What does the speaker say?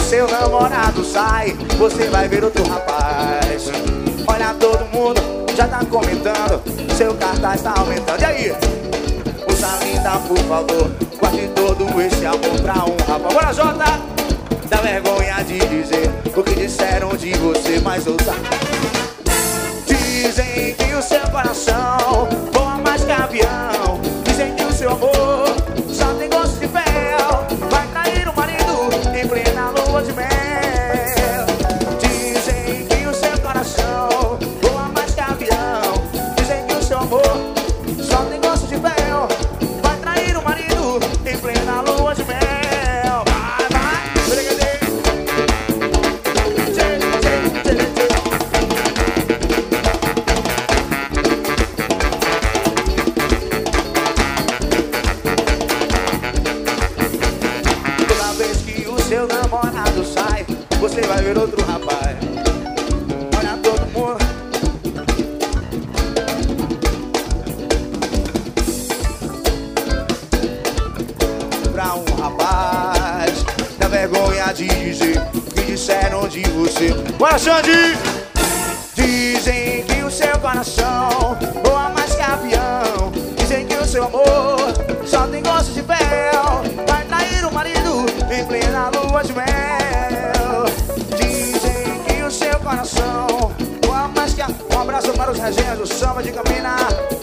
seu namorado sai, você vai ver outro rapaz. Olha, todo mundo já tá comentando, seu cartaz tá aumentando. E aí? Moça linda, por favor, guarde todo esse amor pra um rapaz. Bora, Jota! Dá vergonha de dizer o que disseram de você, mas ouça. Dizem que o seu coração voa mais que avião. Dizem que o seu amor só tem gosto de fel. Vai trair o marido em plena lua de mel. Dizem que o seu coração voa mais que avião. Dizem que o seu amor só tem gosto de fel. Vai trair o marido em plena lua de mel. Seu namorado sai, você vai ver outro rapaz. Olha, todo mundo pra um rapaz. Dá vergonha de dizer o que disseram de você. Bora, Xande! Dizem que o seu coração voa mais que avião. Dizem que o seu amor só tem gosto de fel. Vai trair o marido em plena lua de mel. Dizem que o seu coração voa mais que a... Um abraço para os resenhas do Samba de Campina.